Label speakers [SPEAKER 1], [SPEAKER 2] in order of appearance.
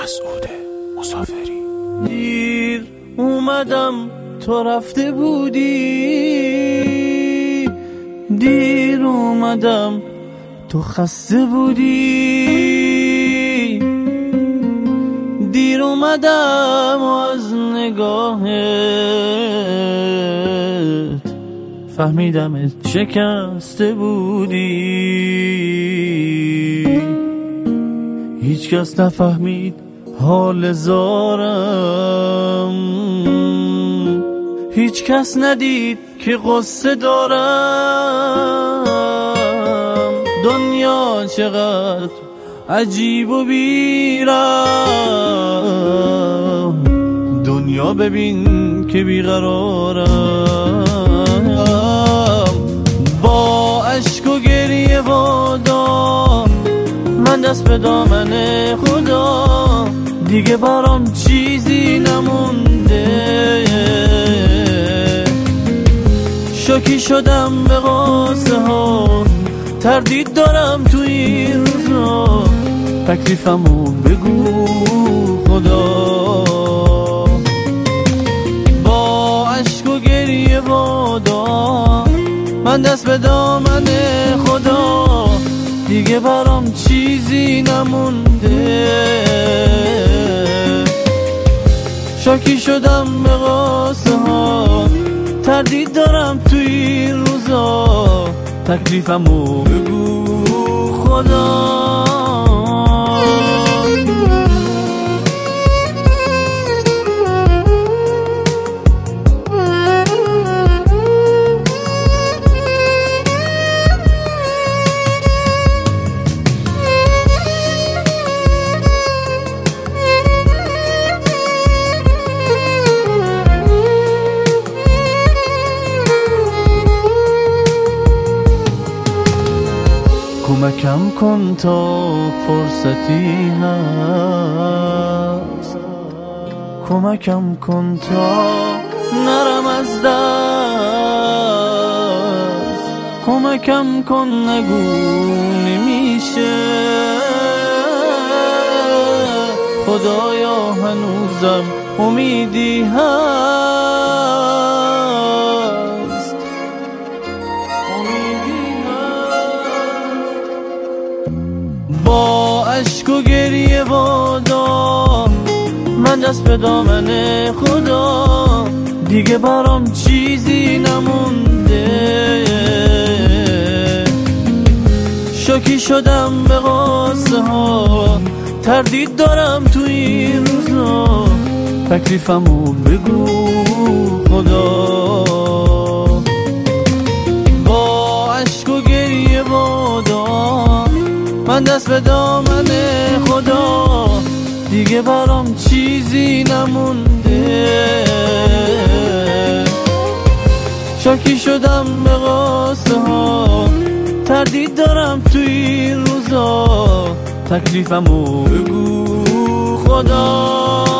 [SPEAKER 1] مسعود مسافری.
[SPEAKER 2] دیر اومدم تو رفته بودی، دیر اومدم تو خسته بودی، دیر اومدم از نگاهت فهمیدم شکسته بودی. هیچ کس نفهمید حال زارم، هیچ کس ندید که قصه دارم. دنیا چقدر عجیب و بیرحم، دنیا ببین که بیقرارم. با اشک و گریه و دام من دست به دامن خدا، دیگه برام چیزی نمونده. شوکی شدم به قصه ها، تردید دارم تو این روزا. تکلیفمو بگو خدا. با اشک و گریه و دام من دست به دامن خدا، دیگه برام چیزی نمونده. شاکی شدم به قصه ها، تردید دارم تو این روزا. تکلیفمو بگو خدا. کمکم کن تا فرصتی هست، کمکم کن تا نرم از دست، کمکم کن نگو نمیشه. خدایا هنوزم امیدی هست، با اشک و گریه و دام من دست به دامن خدا، دیگه برام چیزی نمونده. شوکی شدم به قصه ها، تردید دارم تو این روزا. تکلیفمو بگو خدا. با اشک و گریه و دام من دست به دامن خدا، دیگه برام چیزی نمونده. شاکی شدم به قصه ها، تردید دارم تو این روزا. تکلیفمو بگو خدا.